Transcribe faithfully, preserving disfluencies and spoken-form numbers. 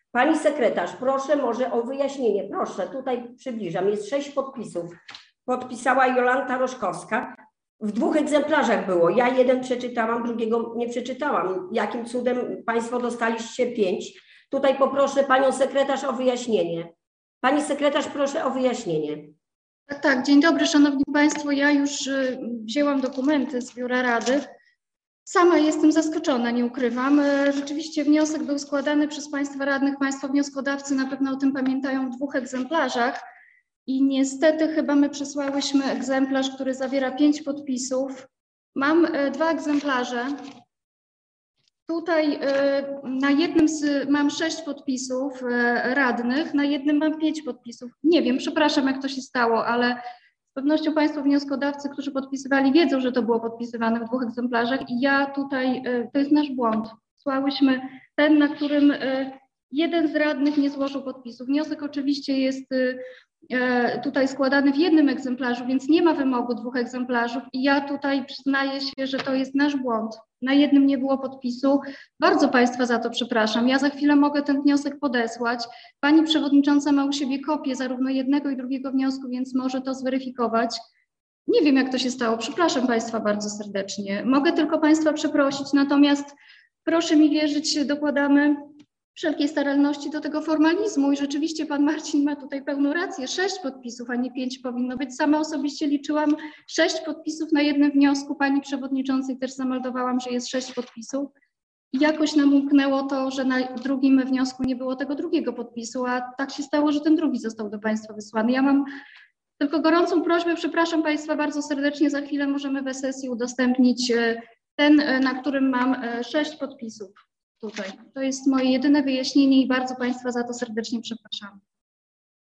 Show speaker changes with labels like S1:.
S1: Pani sekretarz, proszę może o wyjaśnienie. Proszę, tutaj przybliżam. Jest sześć podpisów. Podpisała Jolanta Roszkowska. W dwóch egzemplarzach było. Ja jeden przeczytałam, drugiego nie przeczytałam. Jakim cudem Państwo dostaliście pięć? Tutaj poproszę Panią sekretarz o wyjaśnienie. Pani sekretarz, proszę o wyjaśnienie.
S2: Tak, tak. Dzień dobry, Szanowni Państwo. Ja już y, wzięłam dokumenty z Biura Rady. Sama jestem zaskoczona, nie ukrywam. Rzeczywiście wniosek był składany przez Państwa radnych. Państwo wnioskodawcy na pewno o tym pamiętają w dwóch egzemplarzach. I niestety chyba my przesłałyśmy egzemplarz, który zawiera pięć podpisów. Mam y, dwa egzemplarze. Tutaj y, na jednym z, mam sześć podpisów y, radnych, na jednym mam pięć podpisów. Nie wiem, przepraszam, jak to się stało, ale z pewnością Państwo wnioskodawcy, którzy podpisywali, wiedzą, że to było podpisywane w dwóch egzemplarzach i ja tutaj, y, to jest nasz błąd. Słałyśmy ten, na którym y, jeden z radnych nie złożył podpisu. Wniosek oczywiście jest y, y, tutaj składany w jednym egzemplarzu, więc nie ma wymogu dwóch egzemplarzów i ja tutaj przyznaję się, że to jest nasz błąd. Na jednym nie było podpisu. Bardzo Państwa za to przepraszam. Ja za chwilę mogę ten wniosek podesłać. Pani przewodnicząca ma u siebie kopię zarówno jednego i drugiego wniosku, więc może to zweryfikować. Nie wiem, jak to się stało. Przepraszam Państwa bardzo serdecznie. Mogę tylko Państwa przeprosić, natomiast proszę mi wierzyć, dokładamy wszelkiej staranności do tego formalizmu i rzeczywiście Pan Marcin ma tutaj pełną rację. Sześć podpisów, a nie pięć powinno być. Sama osobiście liczyłam sześć podpisów na jednym wniosku. Pani przewodniczącej też zameldowałam, że jest sześć podpisów. I jakoś nam umknęło to, że na drugim wniosku nie było tego drugiego podpisu, a tak się stało, że ten drugi został do Państwa wysłany. Ja mam tylko gorącą prośbę, przepraszam Państwa bardzo serdecznie, za chwilę możemy we sesji udostępnić ten, na którym mam sześć podpisów. Tutaj. To jest moje jedyne wyjaśnienie i bardzo Państwa za to serdecznie przepraszam.